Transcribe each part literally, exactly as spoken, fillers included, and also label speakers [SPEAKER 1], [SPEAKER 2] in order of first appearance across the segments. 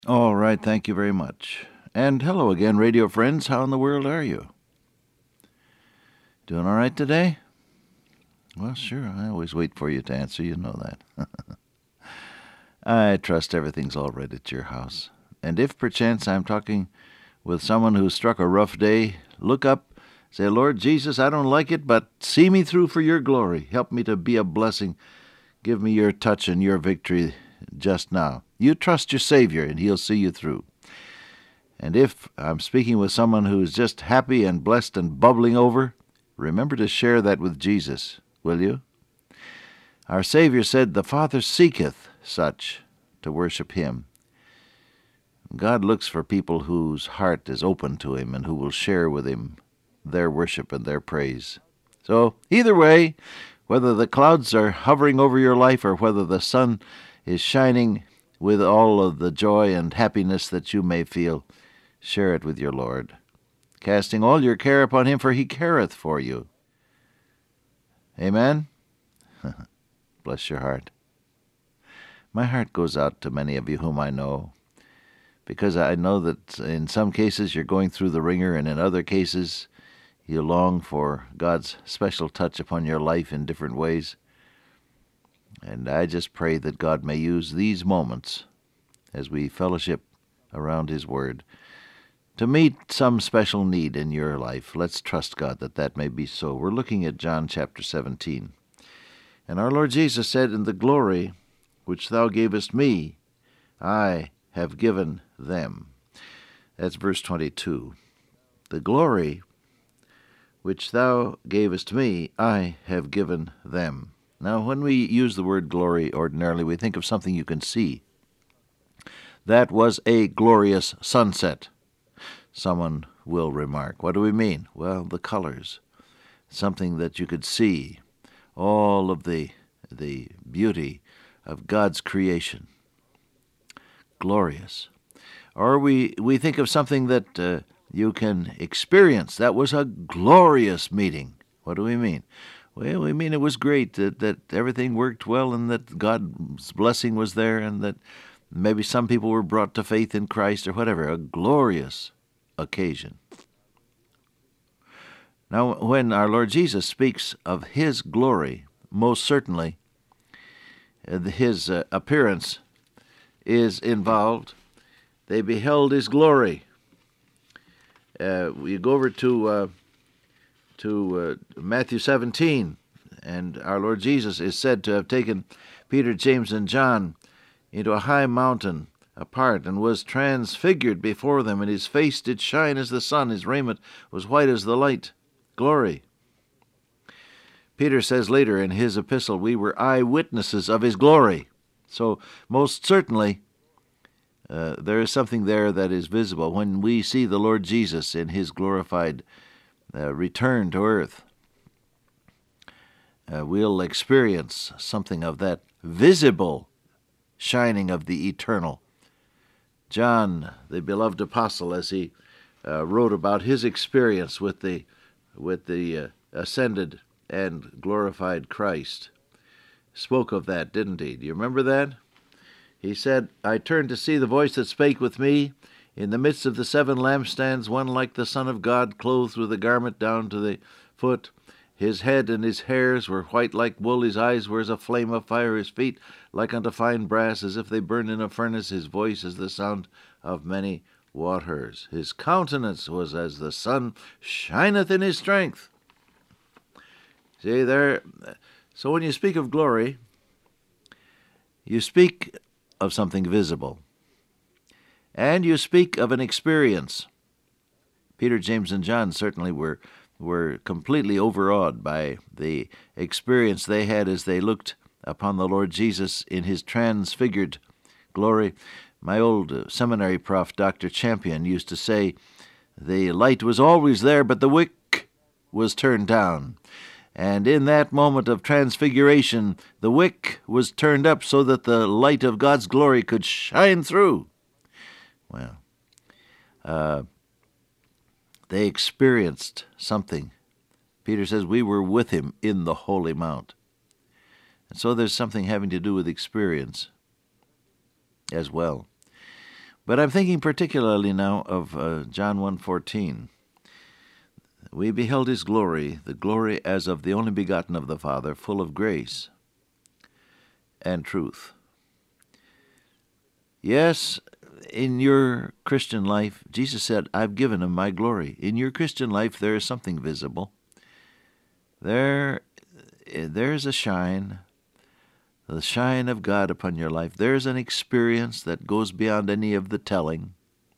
[SPEAKER 1] All right, thank you very much. And hello again, radio friends. How in the world are you? Doing all right today? Well, sure. I always wait for you to answer. You know that. I trust everything's all right at your house. And if perchance I'm talking with someone who struck a rough day, look up, say, Lord Jesus, I don't like it, but see me through for your glory. Help me to be a blessing. Give me your touch and your victory just now. You trust your Savior, and he'll see you through. And if I'm speaking with someone who's just happy and blessed and bubbling over, remember to share that with Jesus, will you? Our Savior said, the Father seeketh such to worship him. God looks for people whose heart is open to him and who will share with him their worship and their praise. So, either way, whether the clouds are hovering over your life or whether the sun is shining with all of the joy and happiness that you may feel, share it with your Lord, casting all your care upon him, for he careth for you. Amen? Bless your heart. My heart goes out to many of you whom I know, because I know that in some cases you're going through the ringer, and in other cases you long for God's special touch upon your life in different ways. And I just pray that God may use these moments as we fellowship around his word to meet some special need in your life. Let's trust God that that may be so. We're looking at John chapter seventeen. And our Lord Jesus said, in the glory which thou gavest me, I have given them. That's verse twenty-two. The glory which thou gavest me, I have given them. Now, when we use the word glory ordinarily, we think of something you can see. That was a glorious sunset, someone will remark. What do we mean? Well, the colors, something that you could see, all of the the beauty of God's creation. Glorious. Or we, we think of something that uh, you can experience. That was a glorious meeting. What do we mean? Well, we mean it was great, that, that everything worked well and that God's blessing was there and that maybe some people were brought to faith in Christ or whatever. A glorious occasion. Now, when our Lord Jesus speaks of his glory, most certainly uh, his uh, appearance is involved. They beheld his glory. Uh, you go over to uh, to uh, Matthew seventeen, and our Lord Jesus is said to have taken Peter, James, and John into a high mountain apart, and was transfigured before them, and his face did shine as the sun, his raiment was white as the light. Glory. Peter says later in his epistle, we were eyewitnesses of his glory. So most certainly uh, there is something there that is visible. When we see the Lord Jesus in his glorified uh, return to earth, uh, we'll experience something of that visible shining of the eternal. John, the beloved apostle, as he uh, wrote about his experience with the with the uh, ascended and glorified Christ, spoke of that, didn't he? Do you remember that? He said, I turned to see the voice that spake with me. In the midst of the seven lampstands, one like the Son of God, clothed with a garment down to the foot. His head and his hairs were white like wool. His eyes were as a flame of fire. His feet like unto fine brass, as if they burned in a furnace. His voice as the sound of many waters. His countenance was as the sun shineth in his strength. See there. So when you speak of glory, you speak of something visible, and you speak of an experience. Peter, James, and John certainly were were completely overawed by the experience they had as they looked upon the Lord Jesus in his transfigured glory. My old seminary prof, Doctor Champion, used to say, the light was always there, but the wick was turned down. And in that moment of transfiguration, the wick was turned up so that the light of God's glory could shine through. Well, uh, they experienced something. Peter says, we were with him in the holy mount. And so there's something having to do with experience as well. But I'm thinking particularly now of uh, John one fourteen. We beheld his glory, the glory as of the only begotten of the Father, full of grace and truth. Yes, in your Christian life, Jesus said, I've given him my glory. In your Christian life, there is something visible. There, there is a shine, the shine of God upon your life. There's an experience that goes beyond any of the telling.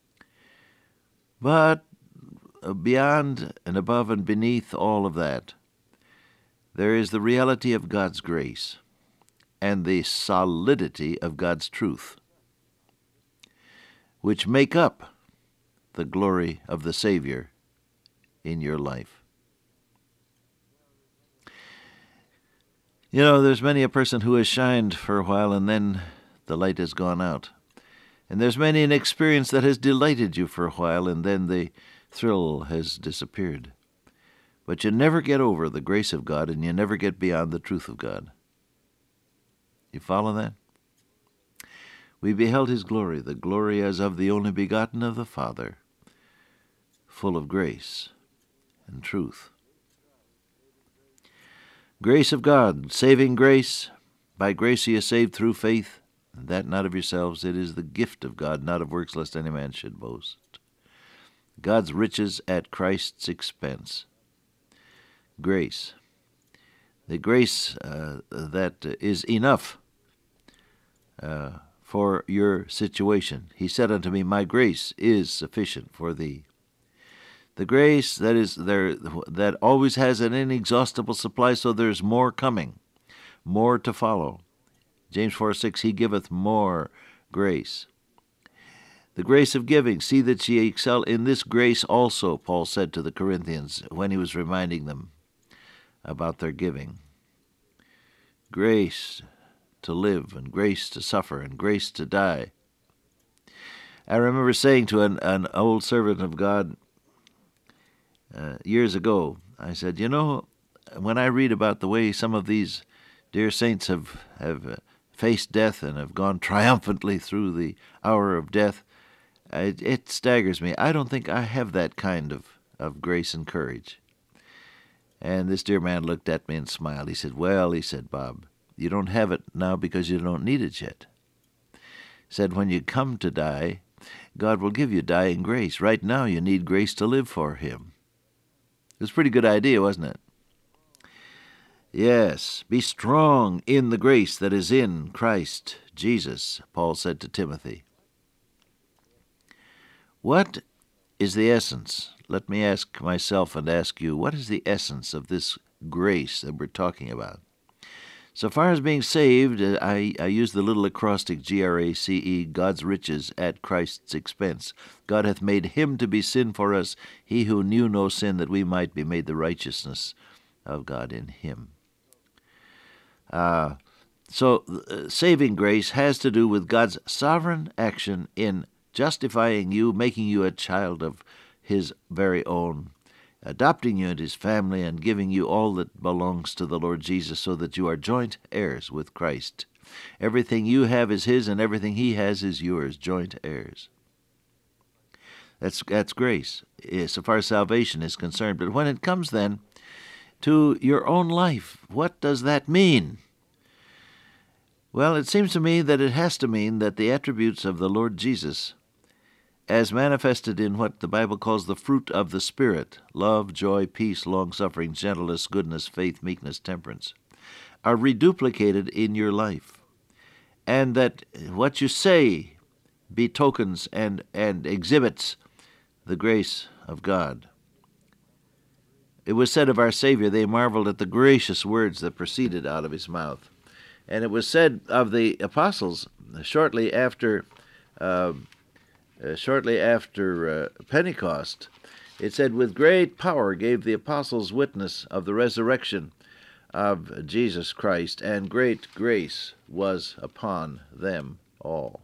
[SPEAKER 1] But beyond and above and beneath all of that, there is the reality of God's grace and the solidity of God's truth, which make up the glory of the Savior in your life. You know, there's many a person who has shined for a while and then the light has gone out. And there's many an experience that has delighted you for a while and then the thrill has disappeared. But you never get over the grace of God and you never get beyond the truth of God. You follow that? We beheld his glory, the glory as of the only begotten of the Father, full of grace and truth. Grace of God, saving grace. By grace ye are saved through faith, and that not of yourselves. It is the gift of God, not of works, lest any man should boast. God's riches at Christ's expense. Grace. The grace uh, that is enough uh, for your situation. He said unto me, my grace is sufficient for thee. The grace that is there, that always has an inexhaustible supply, so there's more coming, more to follow. James four six, he giveth more grace. The grace of giving, see that ye excel in this grace also, Paul said to the Corinthians when he was reminding them about their giving. Grace to live, and grace to suffer, and grace to die. I remember saying to an, an old servant of God uh, years ago, I said, you know, when I read about the way some of these dear saints have, have uh, faced death and have gone triumphantly through the hour of death, it, it staggers me. I don't think I have that kind of, of grace and courage. And this dear man looked at me and smiled. He said, well, he said, Bob, you don't have it now because you don't need it yet. He said, when you come to die, God will give you dying grace. Right now you need grace to live for him. It was a pretty good idea, wasn't it? Yes, be strong in the grace that is in Christ Jesus, Paul said to Timothy. What is the essence? Let me ask myself and ask you, what is the essence of this grace that we're talking about? So far as being saved, I, I use the little acrostic G R A C E, God's riches at Christ's expense. God hath made him to be sin for us, he who knew no sin, that we might be made the righteousness of God in him. Uh, so uh, saving grace has to do with God's sovereign action in justifying you, making you a child of his very own, adopting you into his family, and giving you all that belongs to the Lord Jesus, so that you are joint heirs with Christ. Everything you have is his, and everything he has is yours, joint heirs. That's, that's grace, so far as salvation is concerned. But when it comes then to your own life, what does that mean? Well, it seems to me that it has to mean that the attributes of the Lord Jesus, as manifested in what the Bible calls the fruit of the Spirit, love, joy, peace, long-suffering, gentleness, goodness, faith, meekness, temperance, are reduplicated in your life. And that what you say betokens and, and exhibits the grace of God. It was said of our Savior, they marveled at the gracious words that proceeded out of his mouth. And it was said of the apostles shortly after uh, uh, shortly after uh, Pentecost, it said, with great power gave the apostles witness of the resurrection of Jesus Christ, and great grace was upon them all.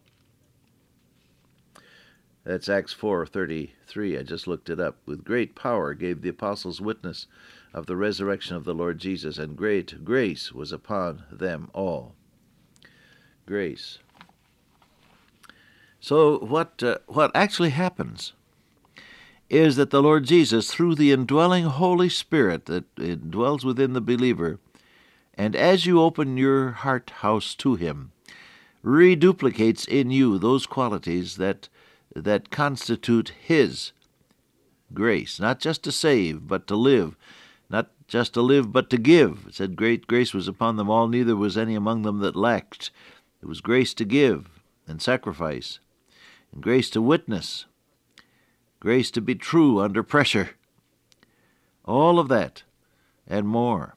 [SPEAKER 1] That's Acts four thirty-three. I just looked it up. With great power gave the apostles witness of the resurrection of the Lord Jesus, and great grace was upon them all. Grace. So what uh, what actually happens is that the Lord Jesus, through the indwelling Holy Spirit that it dwells within the believer, and as you open your heart house to Him, reduplicates in you those qualities that that constitute His grace, not just to save, but to live, not just to live, but to give. It said, great grace was upon them all, neither was any among them that lacked. It was grace to give and sacrifice, and grace to witness, grace to be true under pressure. All of that and more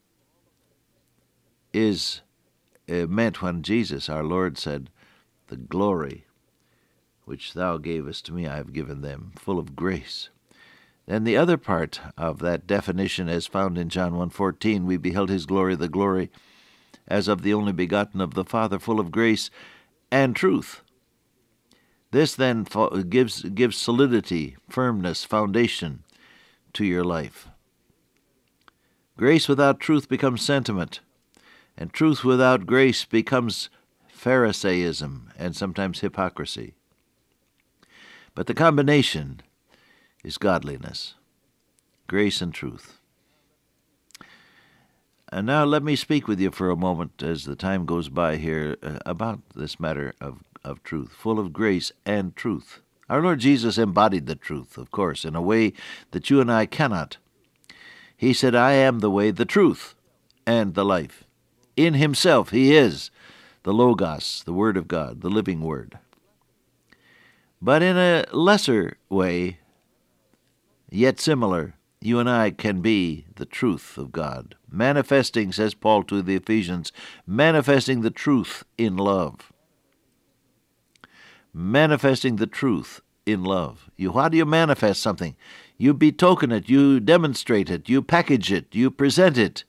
[SPEAKER 1] is uh, meant when Jesus, our Lord, said, the glory which thou gavest to me, I have given them, full of grace. Then the other part of that definition, as found in John one fourteen, we beheld his glory, the glory as of the only begotten of the Father, full of grace and truth. This then gives gives solidity, firmness, foundation to your life. Grace without truth becomes sentiment, and truth without grace becomes Pharisaism and sometimes hypocrisy. But the combination is godliness, grace and truth. And now let me speak with you for a moment as the time goes by here uh, about this matter of, of truth, full of grace and truth. Our Lord Jesus embodied the truth, of course, in a way that you and I cannot. He said, I am the way, the truth, and the life. In Himself, He is the Logos, the Word of God, the living Word. But in a lesser way, yet similar, you and I can be the truth of God, manifesting, says Paul to the Ephesians, manifesting the truth in love. Manifesting the truth in love. You, how do you manifest something? You betoken it, you demonstrate it, you package it, you present it.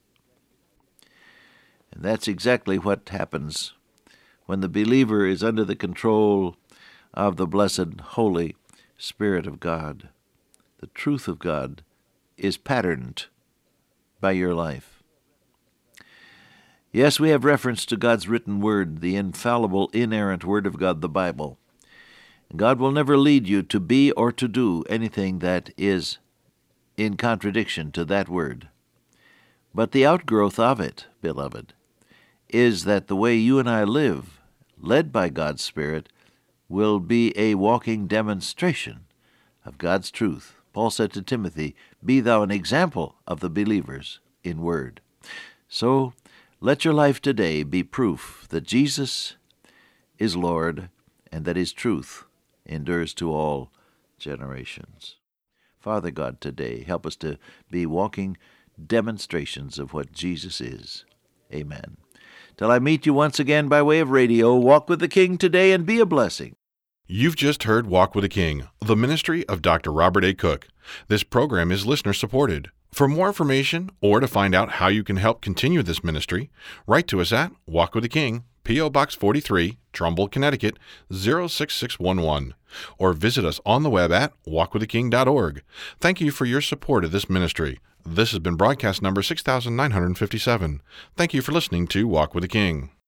[SPEAKER 1] And that's exactly what happens when the believer is under the control of the blessed Holy Spirit of God. The truth of God is patterned by your life. Yes, we have reference to God's written word, the infallible, inerrant word of God, the Bible. God will never lead you to be or to do anything that is in contradiction to that word. But the outgrowth of it, beloved, is that the way you and I live, led by God's Spirit, will be a walking demonstration of God's truth. Paul said to Timothy, be thou an example of the believers in word. So let your life today be proof that Jesus is Lord and that His truth endures to all generations. Father God, today, help us to be walking demonstrations of what Jesus is. Amen. Till I meet you once again by way of radio, walk with the King today and be a blessing.
[SPEAKER 2] You've just heard Walk with the King, the ministry of Doctor Robert A. Cook. This program is listener-supported. For more information or to find out how you can help continue this ministry, write to us at Walk with the King, P O. Box forty-three, Trumbull, Connecticut, zero six six one one, or visit us on the web at walk with the king dot org. Thank you for your support of this ministry. This has been broadcast number six thousand nine hundred fifty-seven. Thank you for listening to Walk with the King.